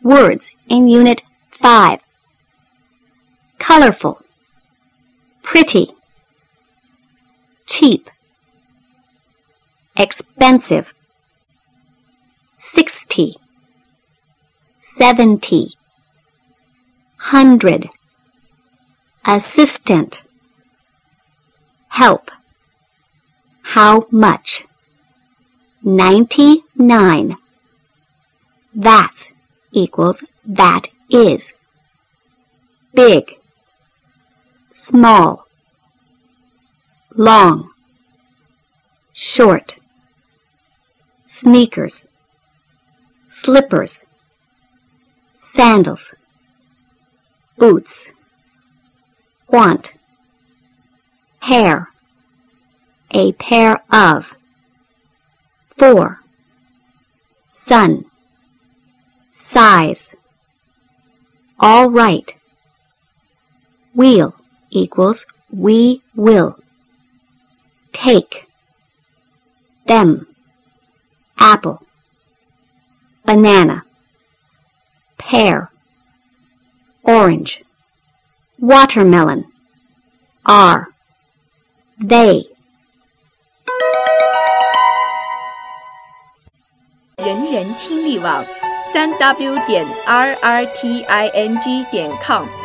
Words in Unit 5. Colorful, pretty, cheap, expensive, 60, 70, 100, assistant, help, how much, 99, that's equals that is, big, small, long, short, sneakers, slippers, sandals, boots, want, pair, a pair of, for, sun, size, all right, wheel equals we will, take, them, apple, banana, pear, orange, watermelon, are, they. 人人听力网3w.rrting.com